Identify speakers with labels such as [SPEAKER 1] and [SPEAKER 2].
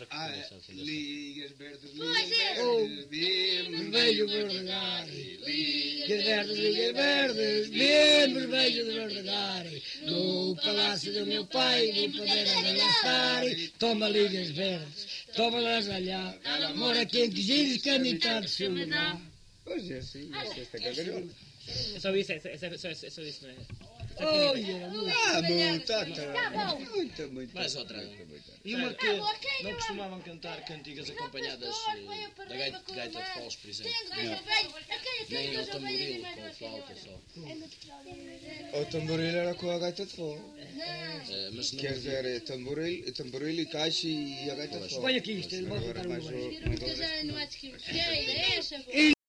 [SPEAKER 1] outra que começa assim.
[SPEAKER 2] Ligas verdes,
[SPEAKER 3] Pois
[SPEAKER 2] ligas
[SPEAKER 3] é.
[SPEAKER 2] verdes,
[SPEAKER 4] Vermelho de verdegar, ligas verdes, bem vermelho de verdegar. No palácio do meu pai, no padeiro de gastar, toma ligas verdes, toma lasalhar, mora quente giros, canitado de celular.
[SPEAKER 2] Pois é, sim, esta cagalhola.
[SPEAKER 1] É só isso, é só isso, não é?
[SPEAKER 4] Olha,
[SPEAKER 2] Muito.
[SPEAKER 5] Mais outra.
[SPEAKER 2] Muito.
[SPEAKER 5] E uma que
[SPEAKER 3] Acabou, ok,
[SPEAKER 5] não
[SPEAKER 3] meu
[SPEAKER 5] costumavam cantar cantigas acompanhadas da gaita de foles, por exemplo. Nem ao tamboril, com flauta só.
[SPEAKER 2] O tamboril era com a gaita de fogo.
[SPEAKER 5] Mas não
[SPEAKER 2] Quer dizer, tamboril e caixa e a gaita de fogo.
[SPEAKER 4] põe aqui isto, ele vai
[SPEAKER 2] Agora
[SPEAKER 4] botar
[SPEAKER 2] mais
[SPEAKER 4] uma
[SPEAKER 2] o...
[SPEAKER 3] Não há de que